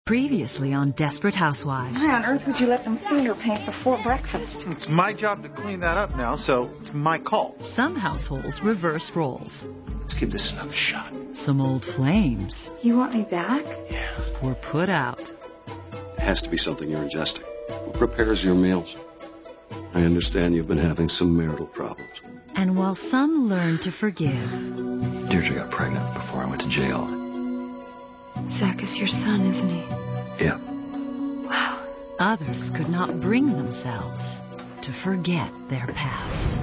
Previously on Desperate Housewives. Why on earth would you let them finger paint before breakfast? It's my job to clean that up now, so it's my call. Some households reverse roles. Let's give this another shot. Some old flames. You want me back? Yeah. Were put out. It has to be something you're ingesting. Who prepares your meals? I understand you've been having some marital problems. And while some learn to forgive, Deirdre got pregnant before I went to jail. Zach is your son, isn't he? Yeah. Wow. others could not bring themselves to forget their past.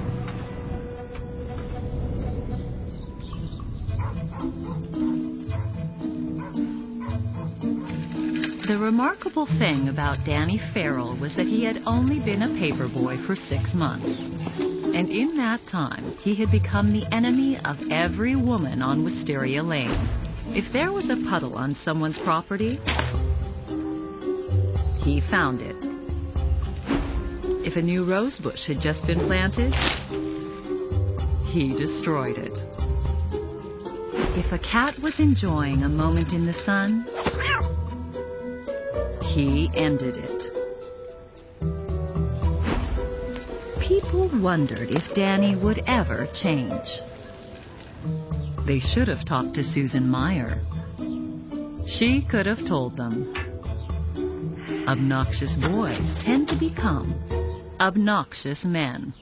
The remarkable thing about Danny Farrell was that he had only been a paperboy for 6 months. And in that time, he had become the enemy of every woman on Wisteria Lane. If there was a puddle on someone's property, he found it. If a new rose bush had just been planted, he destroyed it. If a cat was enjoying a moment in the sun, he ended it. People wondered if Danny would ever change. They should have talked to Susan Meyer. She could have told them. Obnoxious boys tend to become obnoxious men.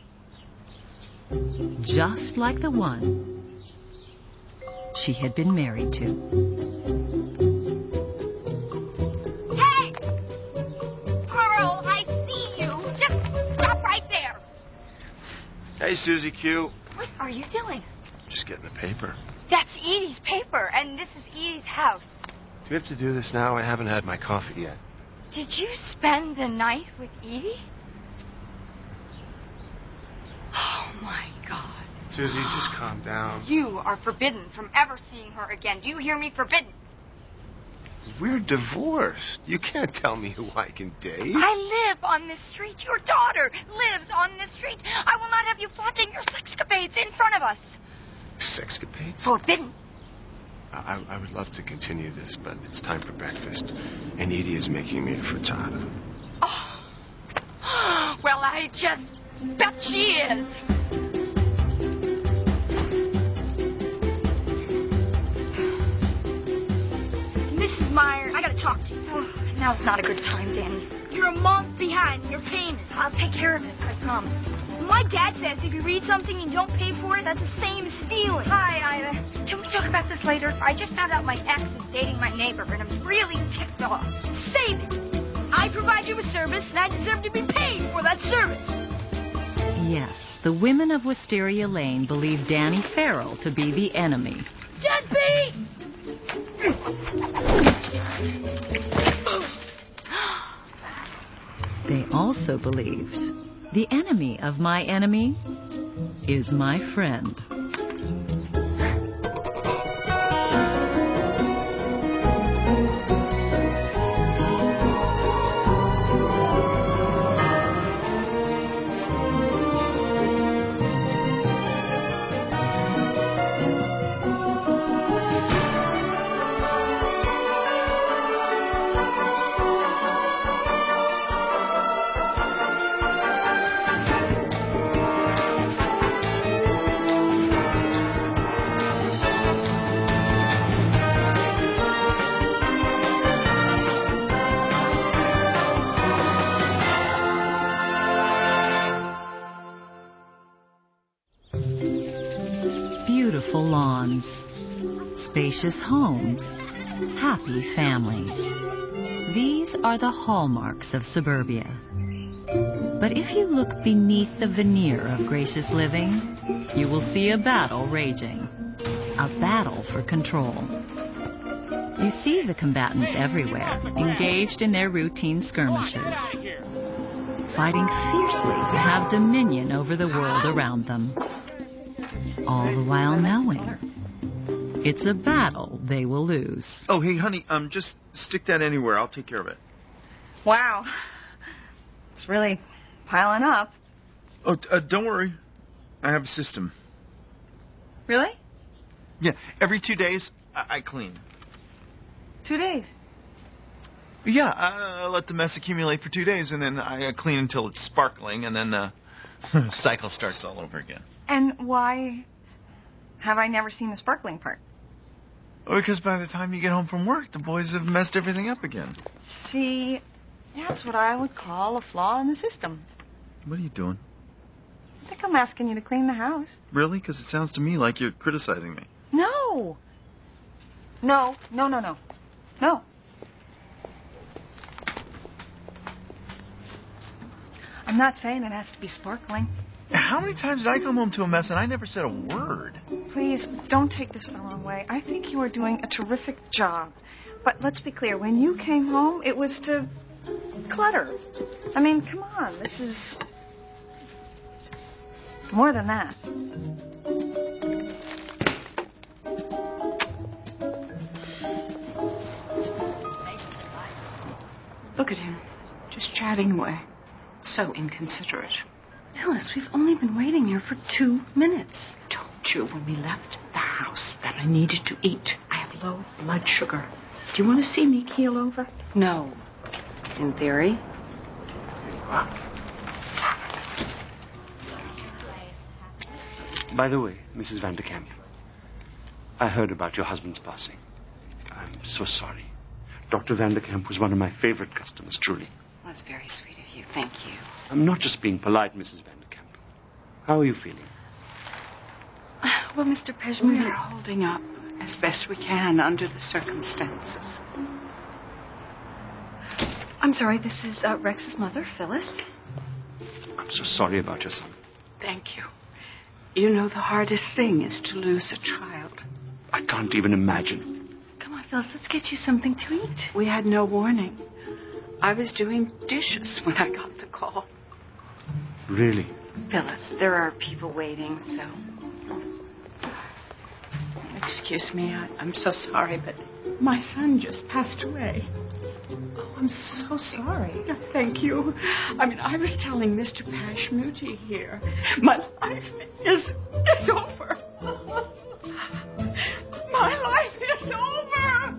Just like the one she had been married to. Hey! Carl, I see you. Just stop right there. Hey, Susie Q. What are you doing? Just getting the paper. That's Edie's paper, and this is Edie's house. Do we have to do this now? I haven't had my coffee yet. Did you spend the night with Edie? Oh, my God. Susie, just calm down. You are forbidden from ever seeing her again. Do you hear me? Forbidden. We're divorced. You can't tell me who I can date. I live on this street. Your daughter lives on this street. I will not have you flaunting your sexcapades in front of us. Sexcapades? Forbidden. I would love to continue this, but it's time for breakfast. And Edie is making me a frittata. Oh. Well, I just bet she is. Mrs. Meyer, I gotta talk to you. Oh, now's not a good time, Danny. You're a month behind in your payment. I'll take care of it, I promise. My dad says if you read something and you don't pay for it, that's the same as stealing. Hi, Ida. Can we talk about this later? I just found out my ex is dating my neighbor, and I'm really ticked off. Save it. I provide you with service, and I deserve to be paid for that service. Yes, the women of Wisteria Lane believed Danny Farrell to be the enemy. Deadbeat! They also believed the enemy of my enemy is my friend. Beautiful lawns, spacious homes, happy families. These are the hallmarks of suburbia. But if you look beneath the veneer of gracious living, you will see a battle raging. A battle for control. You see the combatants everywhere, engaged in their routine skirmishes, fighting fiercely to have dominion over the world around them. All the while knowing it's a battle they will lose. Oh, hey, honey, just stick that anywhere. I'll take care of it. Wow. It's really piling up. Oh, don't worry. I have a system. Really? Yeah, every 2 days, I clean. 2 days. Yeah, I let the mess accumulate for 2 days, and then I clean until it's sparkling, and then cycle starts all over again. And why have I never seen the sparkling part? Because by the time you get home from work, the boys have messed everything up again. See, that's what I would call a flaw in the system. What are you doing? I think I'm asking you to clean the house. Really? Because it sounds to me like you're criticizing me. No. No. I'm not saying it has to be sparkling. How many times did I come home to a mess and I never said a word? Please, don't take this the wrong way. I think you are doing a terrific job. But let's be clear, when you came home, it was to clutter. I mean, come on, this is more than that. Look at him, just chatting away. So inconsiderate. Phyllis, we've only been waiting here for 2 minutes. I told you when we left the house that I needed to eat. I have low blood sugar. Do you want to see me keel over? No. In theory. By the way, Mrs. Vanderkamp, I heard about your husband's passing. I'm so sorry. Dr. Vanderkamp was one of my favorite customers, truly. That's very sweet of you. Thank you. I'm not just being polite, Mrs. Vanderkamp. How are you feeling? Well, Mr. Peshman, we're holding up as best we can under the circumstances. I'm sorry, this is Rex's mother, Phyllis. I'm so sorry about your son. Thank you. You know, the hardest thing is to lose a child. I can't even imagine. Come on, Phyllis, let's get you something to eat. We had no warning. I was doing dishes when I got the call. Really? Phyllis, there are people waiting, so... Excuse me, I'm so sorry, but my son just passed away. Oh, I'm so sorry. Thank you. I mean, I was telling Mr. Pashmuti here, my life is over. My life is over.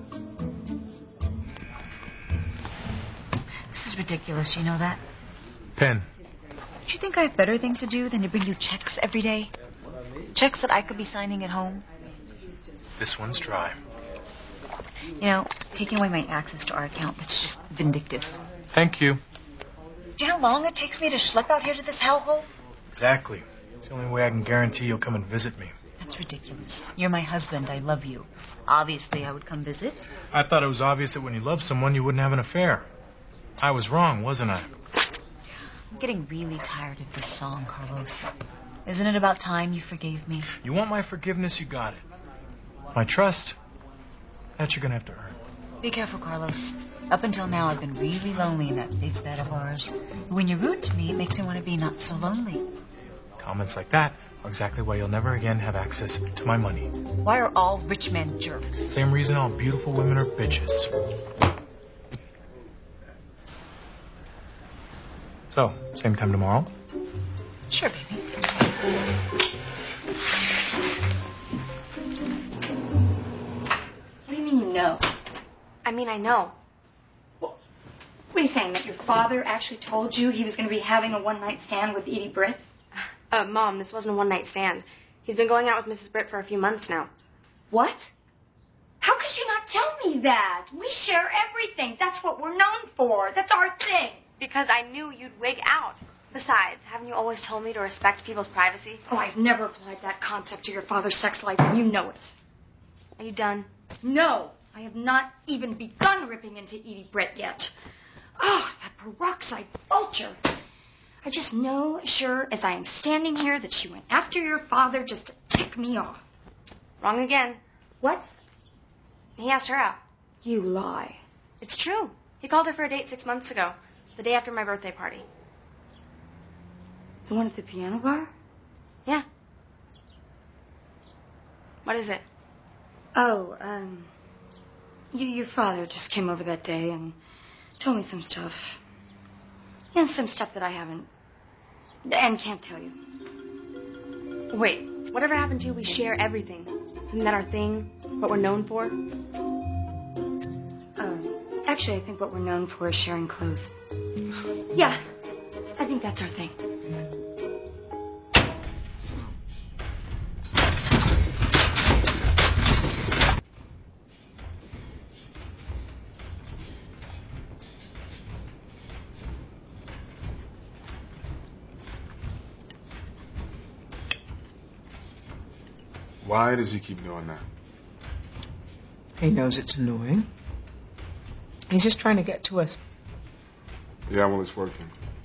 This is ridiculous, you know that? Pen. Do you think I have better things to do than to bring you checks every day? Checks that I could be signing at home? This one's dry. You know, taking away my access to our account, that's just vindictive. Thank you. Do you know how long it takes me to schlep out here to this hellhole? Exactly. It's the only way I can guarantee you'll come and visit me. That's ridiculous. You're my husband. I love you. Obviously, I would come visit. I thought it was obvious that when you love someone, you wouldn't have an affair. I was wrong, wasn't I? I'm getting really tired of this song, Carlos. Isn't it about time you forgave me? You want my forgiveness, you got it. My trust, that you're going to have to earn. Be careful, Carlos. Up until now, I've been really lonely in that big bed of ours. When you're rude to me, it makes me want to be not so lonely. Comments like that are exactly why you'll never again have access to my money. Why are all rich men jerks? Same reason all beautiful women are bitches. So, same time tomorrow? Sure, baby. What do you mean you know? I mean, I know. What are you saying, that your father actually told you he was going to be having a one-night stand with Edie Britt? Mom, this wasn't a one-night stand. He's been going out with Mrs. Britt for a few months now. What? How could you not tell me that? We share everything. That's what we're known for. That's our thing. Because I knew you'd wig out. Besides, haven't you always told me to respect people's privacy? Oh, I've never applied that concept to your father's sex life, and you know it. Are you done? No, I have not even begun ripping into Edie Britt yet. Oh, that peroxide vulture. I just know, sure as I am standing here, that she went after your father just to tick me off. Wrong again. What? He asked her out. You lie. It's true. He called her for a date 6 months ago, the day after my birthday party. The one at the piano bar? Yeah. What is it? Oh, your father just came over that day and told me some stuff. You know, some stuff that I haven't and can't tell you. Wait, whatever happened to you, we share everything. Isn't that our thing? What we're known for? Actually, I think what we're known for is sharing clothes. Yeah, I think that's our thing. Why does he keep doing that? He knows it's annoying. He's just trying to get to us. Yeah, well, it's working.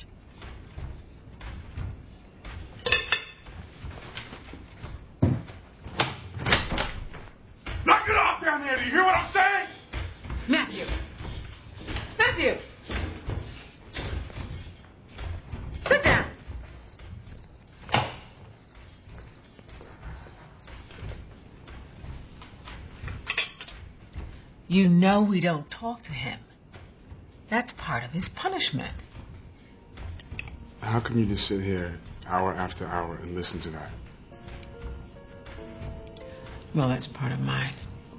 Knock it off down there! Do you hear what I'm saying? Matthew! Matthew! Sit down. You know we don't talk to him. That's part of his punishment. How can you just sit here hour after hour and listen to that? Well, that's part of mine.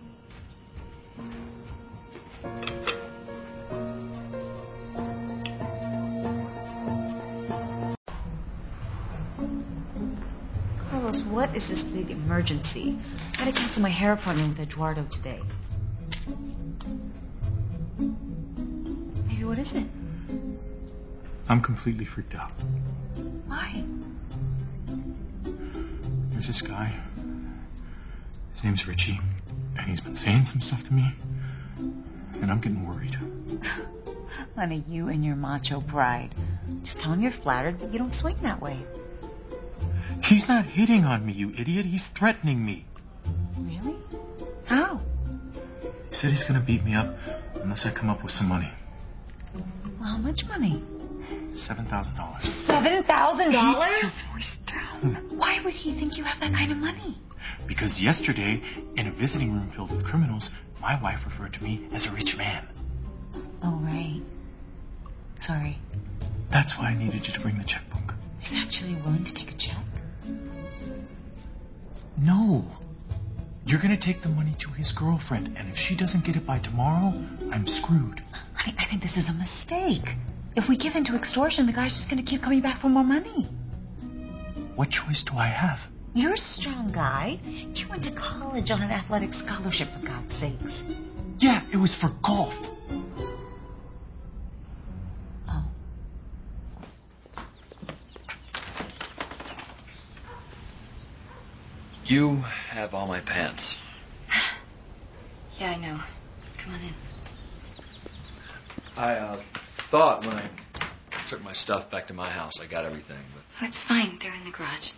Carlos, what is this big emergency? I gotta cancel my hair appointment with Eduardo today. Maybe what is it? I'm completely freaked out. Why? There's this guy. His name's Richie. And he's been saying some stuff to me. And I'm getting worried. Honey, you and your macho pride. Just tell him you're flattered, but you don't swing that way. He's not hitting on me, you idiot. He's threatening me. Really? How? He said he's going to beat me up unless I come up with some money. Well, how much money? $7,000. $7,000? Keep your voice down. Why would he think you have that kind of money? Because yesterday, in a visiting room filled with criminals, my wife referred to me as a rich man. Oh, right. Sorry. That's why I needed you to bring the checkbook. He's actually willing to take a check? No. You're going to take the money to his girlfriend, and if she doesn't get it by tomorrow, I'm screwed. I think this is a mistake. If we give in to extortion, the guy's just going to keep coming back for more money. What choice do I have? You're a strong guy. You went to college on an athletic scholarship, for God's sakes. Yeah, it was for golf. Oh. You have all my pants. Yeah, I know. Come on in. I thought when I took my stuff back to my house, I got everything. But Oh, it's fine. They're in the garage.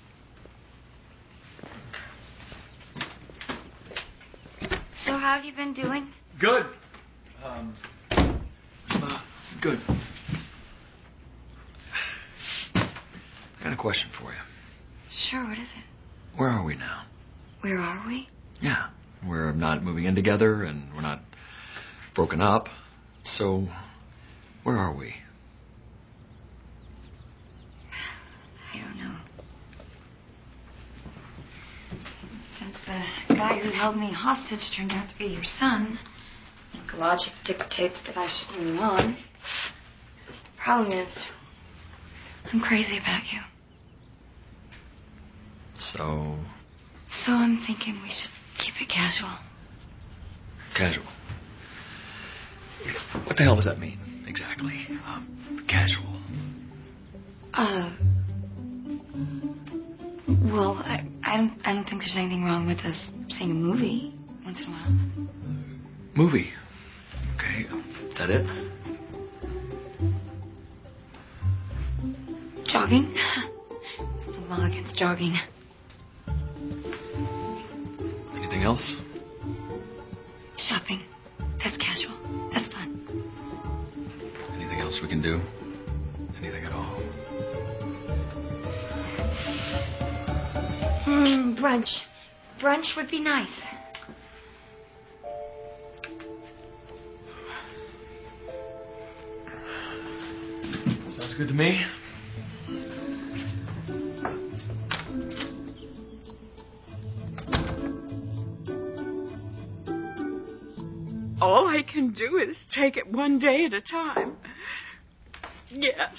So how have you been doing? good. Good. I got a question for you. Sure, what is it? Where are we now? Where are we? Yeah, we're not moving in together, and we're not broken up. So, where are we? I don't know. Since the guy who held me hostage turned out to be your son, I think logic dictates that I should move on. The problem is, I'm crazy about you. So, So I'm thinking we should keep it casual. casual. What the hell does that mean, exactly? Casual. Well, I don't think there's anything wrong with us seeing a movie once in a while. Movie. Okay, is that it? Jogging? There's no law against jogging. Anything else? Shopping. That's casual. That's fun. Anything else we can do? Anything at all? Brunch. Brunch would be nice. Sounds good to me. All I can can do is take it one day at a time. Yes.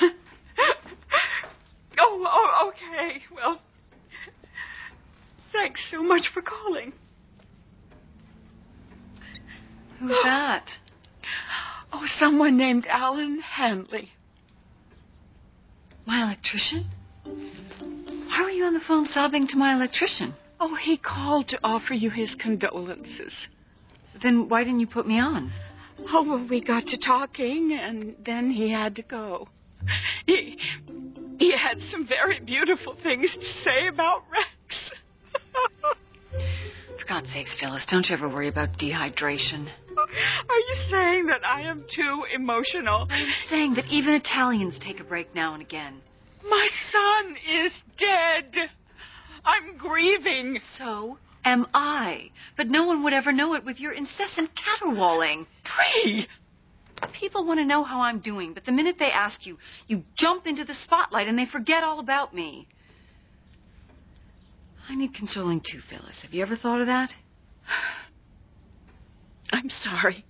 Oh, okay. Well, thanks so much for calling. Who's that? Oh, someone named Alan Hanley. My electrician? Why were you on the phone sobbing to my electrician? Oh, he called to offer you his condolences. Then why didn't you put me on? Oh, well, we got to talking, and then he had to go. He had some very beautiful things to say about Rex. For God's sakes, Phyllis, don't you ever worry about dehydration. Are you saying that I am too emotional? I'm saying that even Italians take a break now and again. My son is dead. I'm grieving. So am I. But no one would ever know it with your incessant caterwauling. Bree! People want to know how I'm doing, but the minute they ask you, you jump into the spotlight and they forget all about me. I need consoling too, Phyllis. Have you ever thought of that? I'm sorry.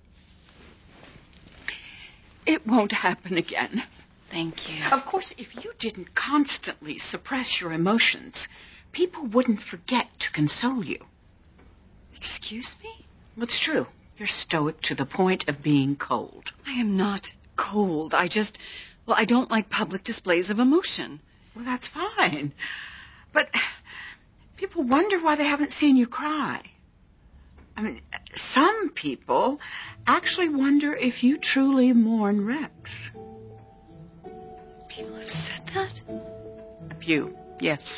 It won't happen again. Thank you. Of course, if you didn't constantly suppress your emotions, people wouldn't forget to console you. Excuse me? It's true. You're stoic to the point of being cold. I am not cold. I don't like public displays of emotion. Well, that's fine. But people wonder why they haven't seen you cry. I mean, some people actually wonder if you truly mourn Rex. People have said that? A few, yes.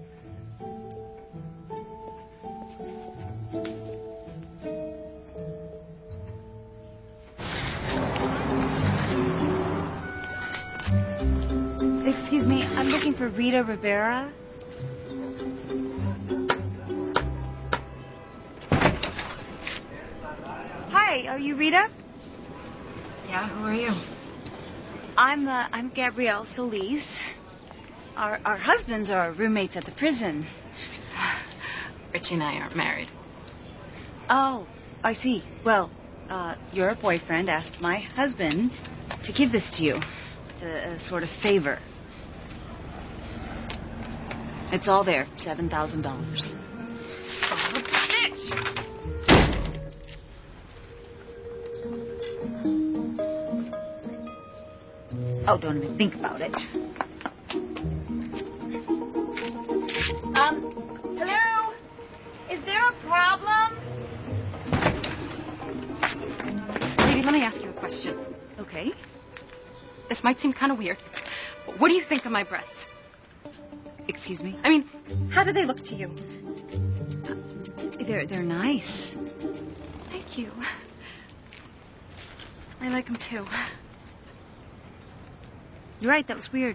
Excuse me, I'm looking for Rita Rivera. Hi, are you Rita? Yeah, who are you? I'm Gabrielle Solis. Our husbands are roommates at the prison. Richie and I aren't married. Oh, I see. Well, your boyfriend asked my husband to give this to you. It's a sort of favor. It's all there, $7,000. Son of a bitch! Oh, don't even think about it. Hello? Is there a problem? Lady, let me ask you a question. Okay. This might seem kind of weird, but what do you think of my breasts? Excuse me? I mean, how do they look to you? They're nice. Thank you. I like them too. You're right, that was weird.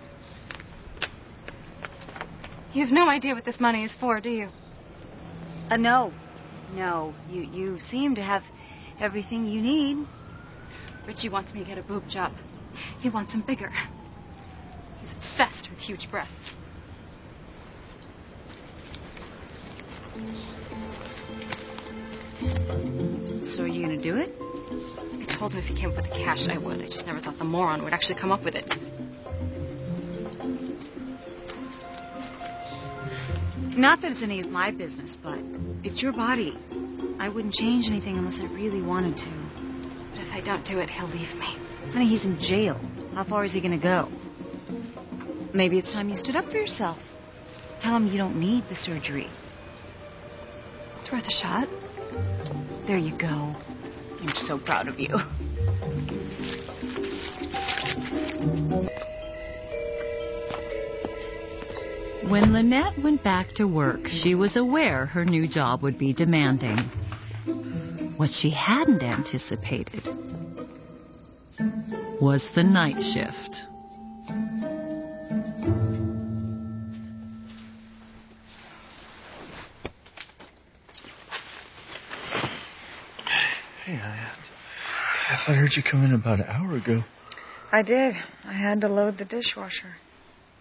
You have no idea what this money is for, do you? No. No. You seem to have everything you need. Richie wants me to get a boob job. He wants them bigger. He's obsessed with huge breasts. So are you going to do it? I told him if he came up with the cash, I would. I just never thought the moron would actually come up with it. Not that it's any of my business, but it's your body. I wouldn't change anything unless I really wanted to. But if I don't do it, he'll leave me. Honey, he's in jail. How far is he going to go? Maybe it's time you stood up for yourself. Tell him you don't need the surgery. It's worth a shot. There you go. I'm so proud of you. When Lynette went back to work, she was aware her new job would be demanding. What she hadn't anticipated was the night shift. Hey, I thought I heard you come in about an hour ago. I did. I had to load the dishwasher.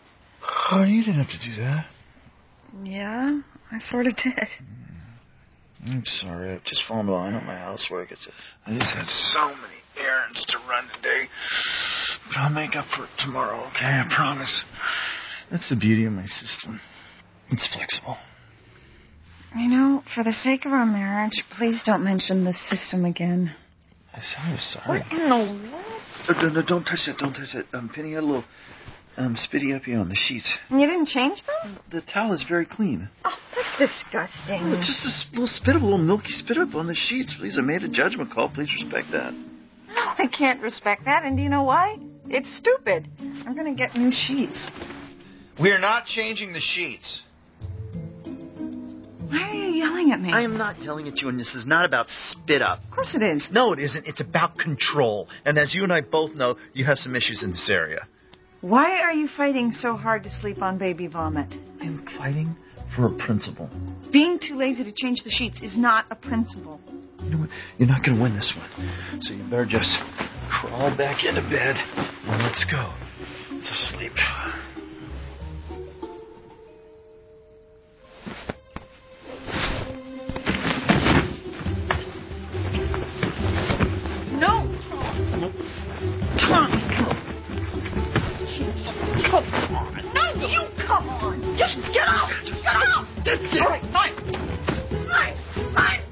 Oh, you didn't have to do that. Yeah, I sort of did. I'm sorry. I've just fallen behind on my housework. I just had so many errands to run today. But I'll make up for it tomorrow, okay? I promise. That's the beauty of my system. It's flexible. You know, for the sake of our marriage, please don't mention the system again. I said I was sorry. What in the world? No, don't touch that. Don't touch that. Penny had a little spitty up here on the sheets. You didn't change them? The towel is very clean. Oh, that's disgusting. Oh, it's just a little spit up, a little milky spit up on the sheets. Please, I made a judgment call. Please respect that. No, I can't respect that. And do you know why? It's stupid. I'm going to get new sheets. We're not changing the sheets. Why are you yelling at me? I am not yelling at you, and this is not about spit up. Of course it is. No, it isn't. It's about control. And as you and I both know, you have some issues in this area. Why are you fighting so hard to sleep on baby vomit? I'm fighting for a principle. Being too lazy to change the sheets is not a principle. You know what? You're not going to win this one. So you better just crawl back into bed and let's go to sleep. No! Tom! Come on. No, you come on. Just get out. Get out. That's it. All right, fine. Fine.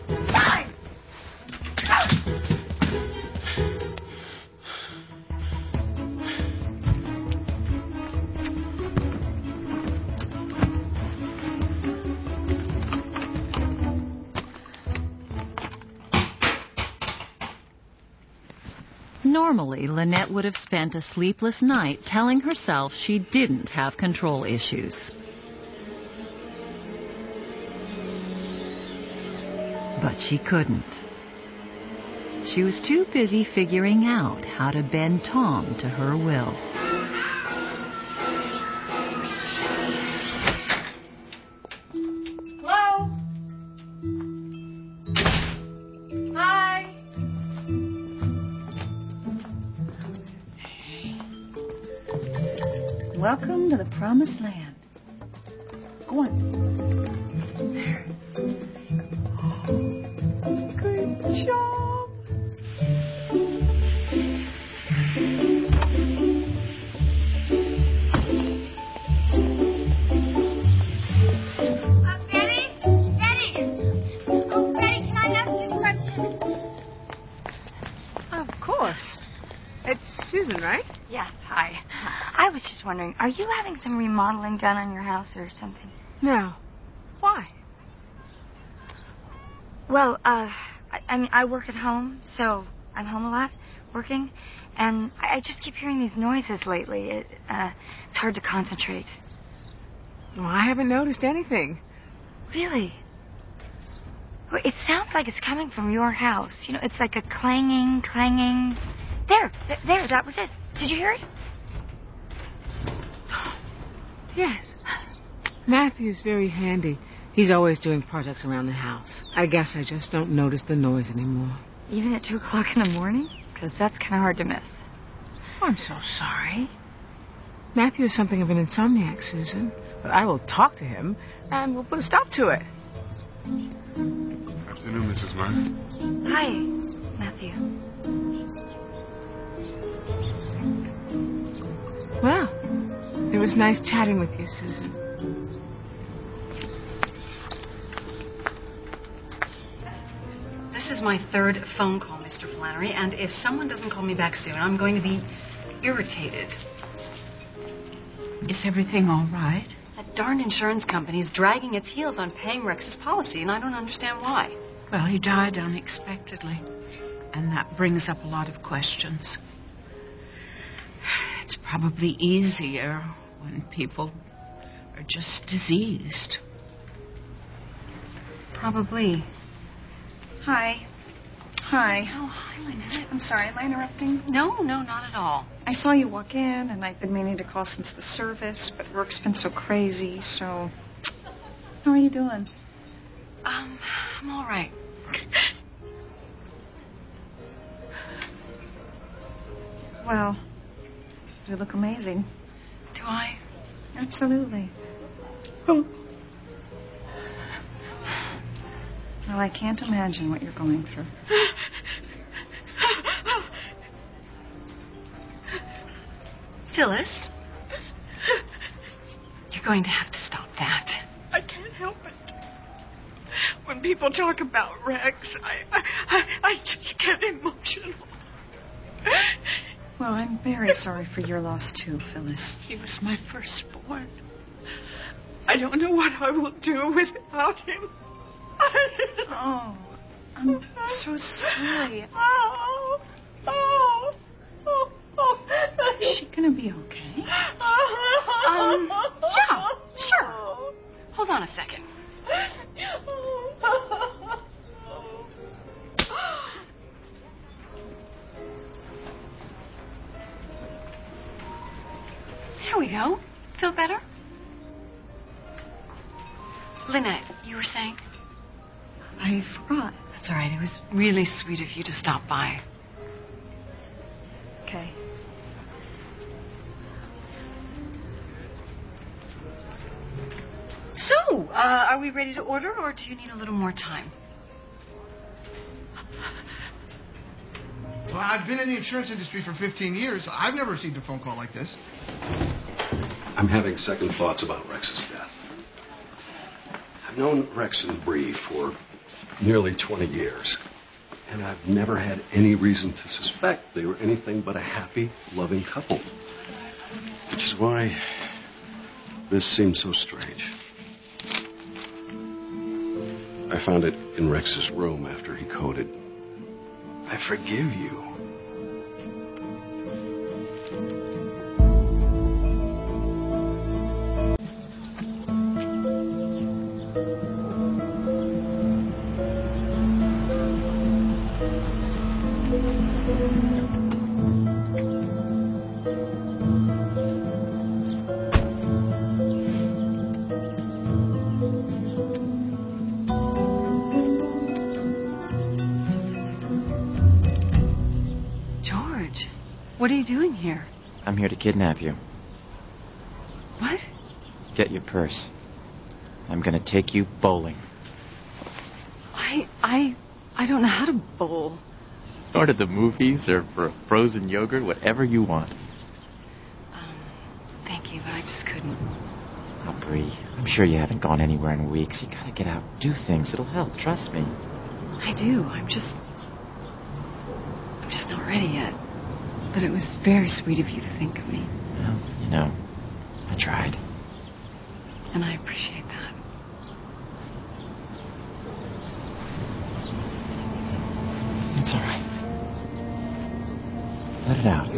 Normally, Lynette would have spent a sleepless night telling herself she didn't have control issues. But she couldn't. She was too busy figuring out how to bend Tom to her will. Hello? Hi. Welcome to the promised land. Go on. There. Good job. Betty? Oh, Betty, can I ask you a question? Of course. It's Susan, right? Yes, hi. I was just wondering, are you having some remodeling done on your house or something? No. Why? Well, I mean, I work at home, so I'm home a lot, working, and I just keep hearing these noises lately. It's hard to concentrate. Well, I haven't noticed anything. Really? Well, it sounds like it's coming from your house. You know, it's like a clanging. There, that was it. Did you hear it? Yes. Matthew's very handy. He's always doing projects around the house. I guess I just don't notice the noise anymore. Even at 2 o'clock in the morning? Because that's kind of hard to miss. I'm so sorry. Matthew is something of an insomniac, Susan. But I will talk to him, and we'll put a stop to it. Afternoon, Mrs. Meyer. Hi, Matthew. Well, it was nice chatting with you, Susan. This is my third phone call, Mr. Flannery, and if someone doesn't call me back soon, I'm going to be irritated. Is everything all right? That darn insurance company is dragging its heels on paying Rex's policy, and I don't understand why. Well, he died unexpectedly, and that brings up a lot of questions. It's probably easier when people are just diseased. Probably. Hi. Hi. Oh, hi, Lynette. I'm sorry, am I interrupting? No, not at all. I saw you walk in, and I've been meaning to call since the service, but work's been so crazy, so... How are you doing? I'm all right. Well, you look amazing. Do I? Absolutely. Well, I can't imagine what you're going through. Phyllis, you're going to have to stop that. I can't help it. When people talk about Rex, I just get emotional. Well, I'm very sorry for your loss, too, Phyllis. He was my firstborn. I don't know what I will do without him. Oh, I'm so sorry. Is she gonna be okay? Yeah, sure. Hold on a second. There we go. Feel better? Lynette, you were saying? I forgot. That's all right. It was really sweet of you to stop by. Okay. So, are we ready to order, or do you need a little more time? Well, I've been in the insurance industry for 15 years. I've never received a phone call like this. I'm having second thoughts about Rex's death. I've known Rex and Bree for nearly 20 years, and I've never had any reason to suspect they were anything but a happy, loving couple. Which is why this seems so strange. I found it in Rex's room after he coded, "I forgive you." What are you doing here? I'm here to kidnap you. What? Get your purse. I'm gonna take you bowling. I don't know how to bowl. Or to the movies, or for a frozen yogurt, whatever you want. Thank you, but I just couldn't. Oh, Bree, I'm sure you haven't gone anywhere in weeks. You gotta get out, do things. It'll help, trust me. I do. I'm just not ready yet. But it was very sweet of you to think of me. Well, you know, I tried. And I appreciate that. It's all right. Let it out.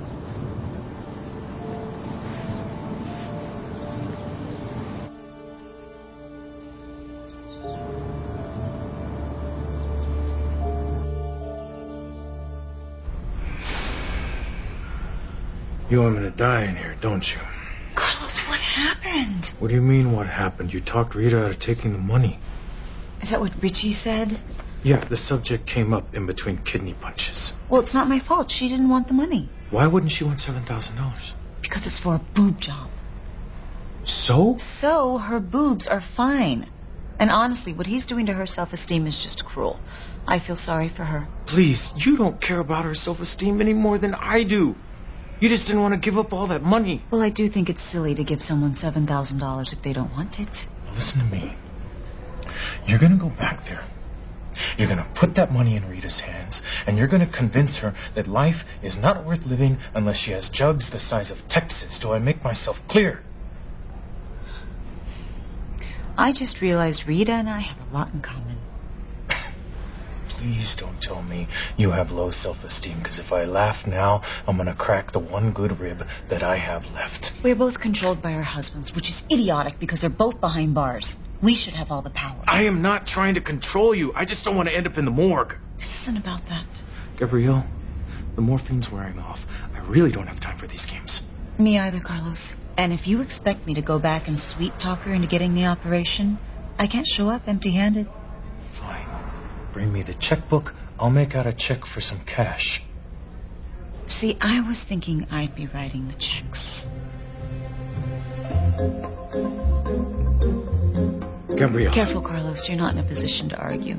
You want me to die in here, don't you? Carlos, what happened? What do you mean, what happened? You talked Rita out of taking the money. Is that what Richie said? Yeah, the subject came up in between kidney punches. Well, it's not my fault. She didn't want the money. Why wouldn't she want $7,000? Because it's for a boob job. So? So, her boobs are fine. And honestly, what he's doing to her self-esteem is just cruel. I feel sorry for her. Please, you don't care about her self-esteem any more than I do. You just didn't want to give up all that money. Well, I do think it's silly to give someone $7,000 if they don't want it. Now listen to me. You're going to go back there. You're going to put that money in Rita's hands, and you're going to convince her that life is not worth living unless she has jugs the size of Texas. Do I make myself clear? I just realized Rita and I have a lot in common. Please don't tell me you have low self-esteem, because if I laugh now, I'm going to crack the one good rib that I have left. We're both controlled by our husbands, which is idiotic because they're both behind bars. We should have all the power. I am not trying to control you. I just don't want to end up in the morgue. This isn't about that. Gabrielle, the morphine's wearing off. I really don't have time for these games. Me either, Carlos. And if you expect me to go back and sweet-talk her into getting the operation, I can't show up empty-handed. Fine. Bring me the checkbook. I'll make out a check for some cash. See, I was thinking I'd be writing the checks. Gabrielle. Careful, Carlos. close. You're not in a position to argue.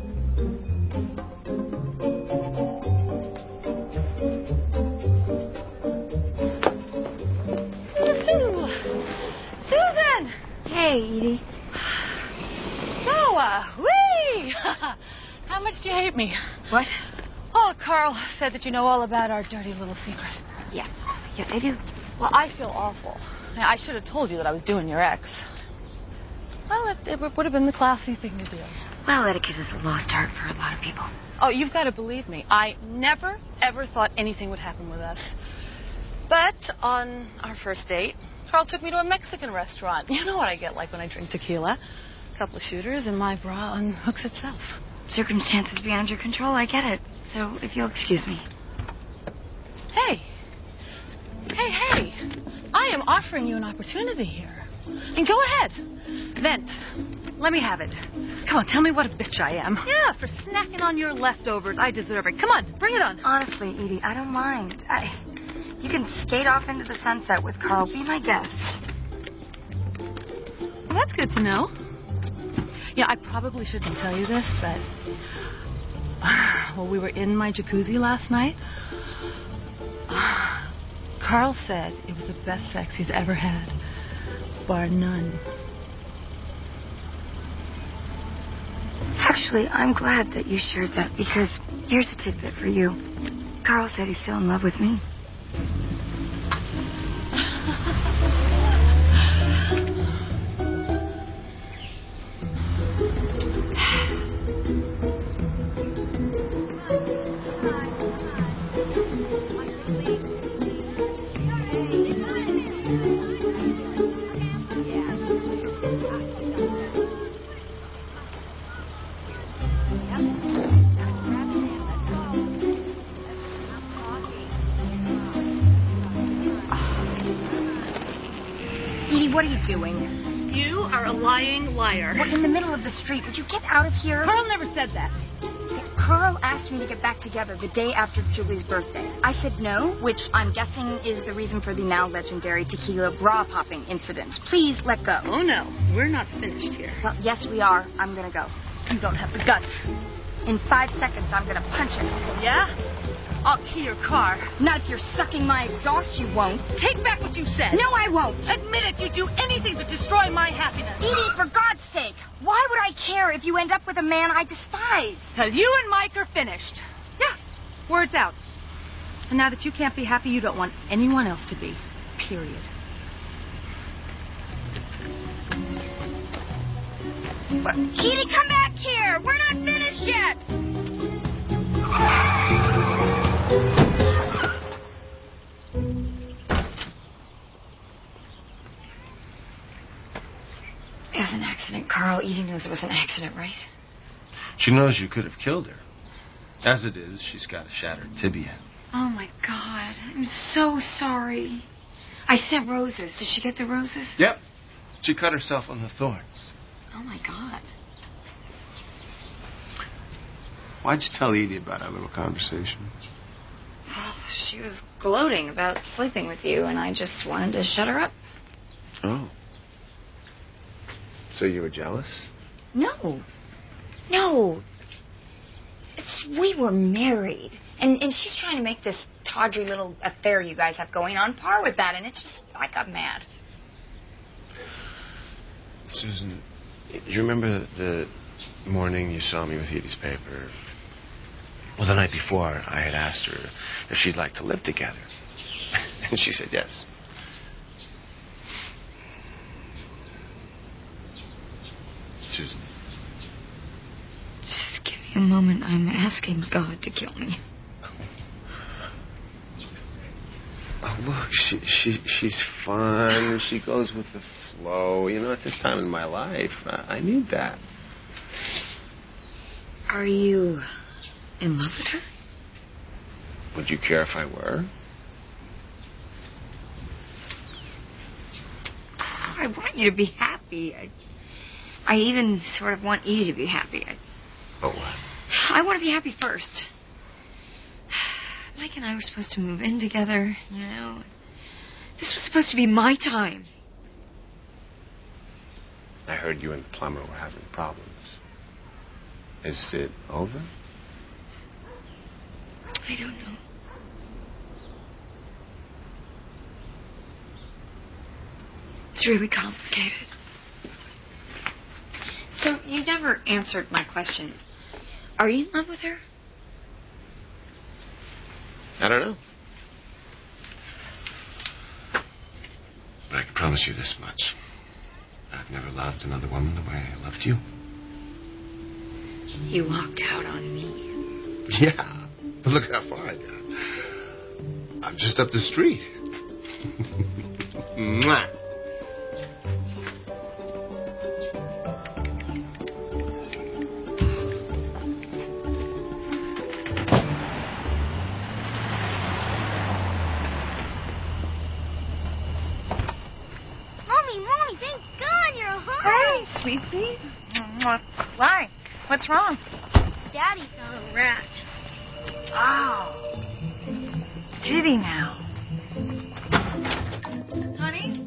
Susan! Hey, Edie. So, whee! How much do you hate me? What? Oh, Carl said that you know all about our dirty little secret. Yeah. Yes, I do. Well, I feel awful. I should have told you that I was doing your ex. Well, it would have been the classy thing to do. Well, etiquette is a lost art for a lot of people. Oh, you've got to believe me. I never, ever thought anything would happen with us. But on our first date, Carl took me to a Mexican restaurant. You know what I get like when I drink tequila. A couple of shooters and my bra unhooks itself. Circumstances beyond your control, I get it. So, if you'll excuse me. Hey. Hey. I am offering you an opportunity here. And go ahead. Vent. Let me have it. Come on, tell me what a bitch I am. Yeah, for snacking on your leftovers. I deserve it. Come on, bring it on. Honestly, Edie, I don't mind. You can skate off into the sunset with Carl. Be my guest. Well, that's good to know. Yeah, I probably shouldn't tell you this, but... Well, we were in my jacuzzi last night. Carl said it was the best sex he's ever had, bar none. Actually, I'm glad that you shared that because here's a tidbit for you. Carl said he's still in love with me. What are you doing? You are a lying liar. We're in the middle of the street. Would you get out of here? Carl never said that. Carl asked me to get back together the day after Julie's birthday. I said no, which I'm guessing is the reason for the now legendary tequila bra popping incident. Please let go. Oh, no. We're not finished here. Well, yes, we are. I'm going to go. You don't have the guts. In 5 seconds, I'm going to punch him. Yeah? I'll key your car. Not if you're sucking my exhaust, you won't. Take back what you said. No, I won't. Admit it. You'd do anything to destroy my happiness. Edie, for God's sake, why would I care if you end up with a man I despise? Because you and Mike are finished. Yeah, words out. And now that you can't be happy, you don't want anyone else to be. Period. Edie, come back here. We're not finished yet. It was an accident, Carl. Edie knows it was an accident, right? She knows you could have killed her. As it is, she's got a shattered tibia. Oh, my God. I'm so sorry. I sent roses. Did she get the roses? Yep. She cut herself on the thorns. Oh, my God. Why'd you tell Edie about our little conversation? Well, she was gloating about sleeping with you, and I just wanted to shut her up. Oh. So you were jealous? No. We were married. And she's trying to make this tawdry little affair you guys have going on par with that, and it's just, I got mad. Susan, you remember the morning you saw me with Edie's paper? Well, the night before, I had asked her if she'd like to live together. And she said yes. Susan. Just give me a moment. I'm asking God to kill me. Oh, look, she's fun. She goes with the flow. You know, at this time in my life, I need that. Are you in love with her? Would you care if I were? I want you to be happy. I even sort of want Edie to be happy. I want to be happy first. Mike and I were supposed to move in together, you know. This was supposed to be my time. I heard you and the plumber were having problems. Is it over? I don't know. It's really complicated. So, you never answered my question. Are you in love with her? I don't know. But I can promise you this much. I've never loved another woman the way I loved you. You walked out on me. Yeah, but look how far I got. I'm just up the street. Mwah. Mommy, thank God you're home. Hey, sweet pea. Why? What's wrong? Daddy found a rat. Oh. Did he now? Honey?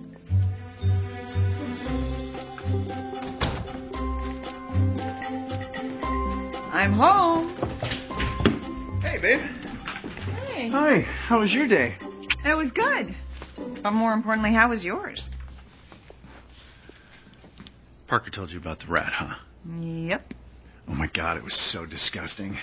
I'm home. Hey, babe. Hey. Hi. How was your day? It was good. But more importantly, how was yours? Parker told you about the rat, huh? Yep. Oh, my God, it was so disgusting.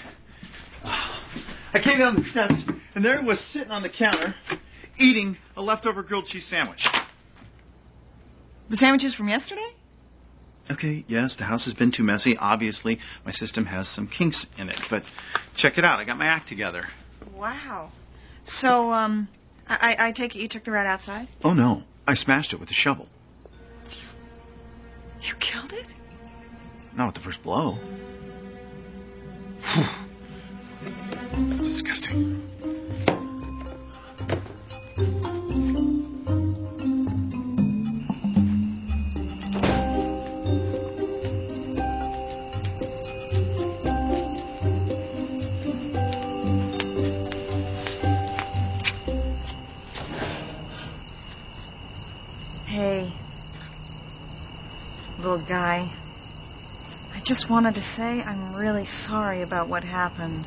I came down the steps, and there it was sitting on the counter, eating a leftover grilled cheese sandwich. The sandwiches from yesterday? Okay, yes, the house has been too messy. Obviously, my system has some kinks in it. But check it out. I got my act together. Wow. So, I take it you took the rat outside? Oh, no. I smashed it with a shovel. You killed it? Not with the first blow. Disgusting. Hey, little guy. I just wanted to say I'm really sorry about what happened.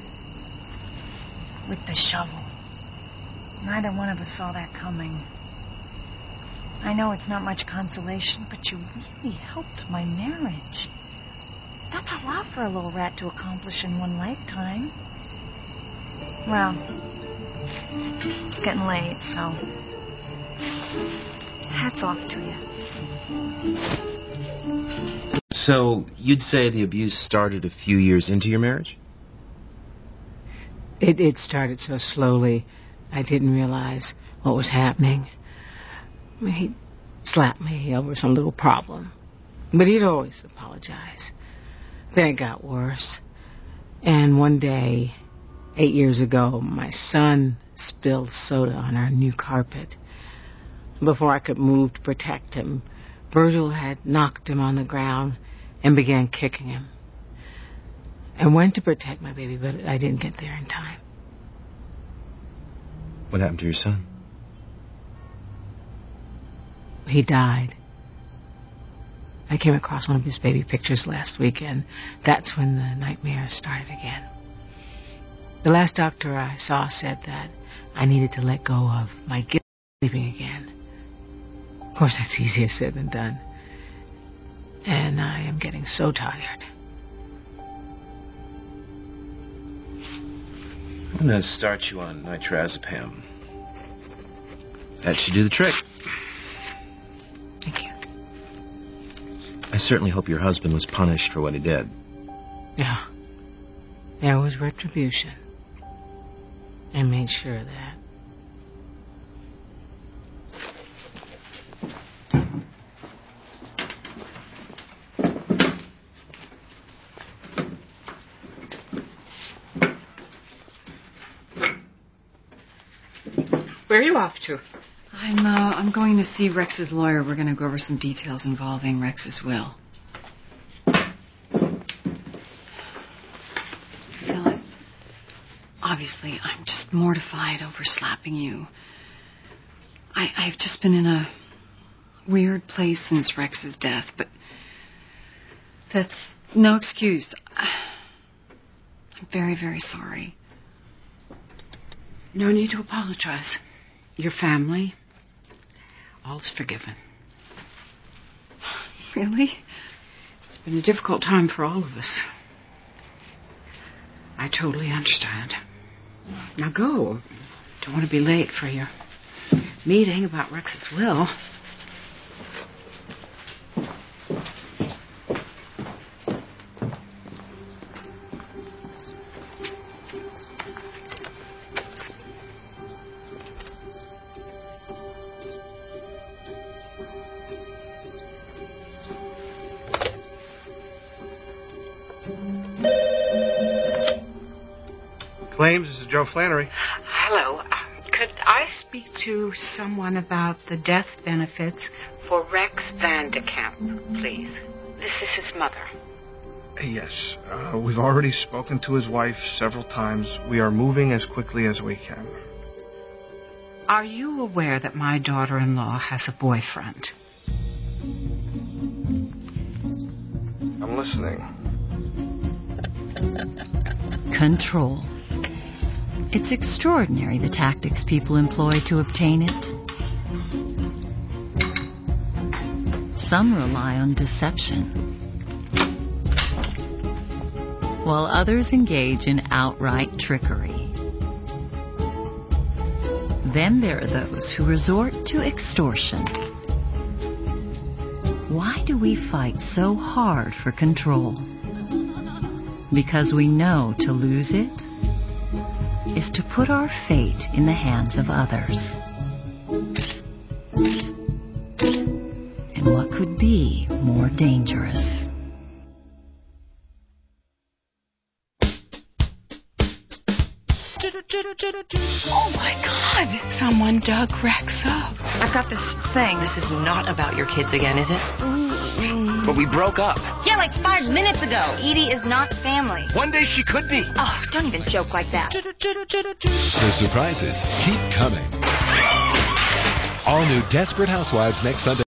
With the shovel. Neither one of us saw that coming. I know it's not much consolation, but you really helped my marriage. That's a lot for a little rat to accomplish in one lifetime. Well, it's getting late, so hats off to you. So, you'd say the abuse started a few years into your marriage? It started so slowly, I didn't realize what was happening. I mean, he'd slap me over some little problem, but he'd always apologize. Then it got worse. And one day, 8 years ago, my son spilled soda on our new carpet. Before I could move to protect him, Virgil had knocked him on the ground and began kicking him. I went to protect my baby, but I didn't get there in time. What happened to your son? He died. I came across one of his baby pictures last week, and that's when the nightmares started again. The last doctor I saw said that I needed to let go of my guilt sleeping again. Of course, that's easier said than done. And I am getting so tired. I'm going to start you on nitrazepam. That should do the trick. Thank you. I certainly hope your husband was punished for what he did. Yeah. There was retribution. I made sure of that. Where are you off to? I'm going to see Rex's lawyer. We're going to go over some details involving Rex's will. Phyllis, obviously, I'm just mortified over slapping you. I've just been in a weird place since Rex's death, but that's no excuse. I'm very, very sorry. No need to apologize. Your family, all is forgiven. Really? It's been a difficult time for all of us. I totally understand. Now go. Don't want to be late for your meeting about Rex's will. Claims, this is Joe Flannery. Hello. Could I speak to someone about the death benefits for Rex Vandekamp, please? This is his mother. Yes. We've already spoken to his wife several times. We are moving as quickly as we can. Are you aware that my daughter-in-law has a boyfriend? I'm listening. Control. It's extraordinary the tactics people employ to obtain it. Some rely on deception, while others engage in outright trickery. Then there are those who resort to extortion. Why do we fight so hard for control? Because we know to lose it is to put our fate in the hands of others. And what could be more dangerous? Oh my God! Someone dug Rex up. I've got this thing. This is not about your kids again, is it? But we broke up. Yeah, like 5 minutes ago. Edie is not family. One day she could be. Oh, don't even joke like that. The surprises keep coming. All new Desperate Housewives next Sunday.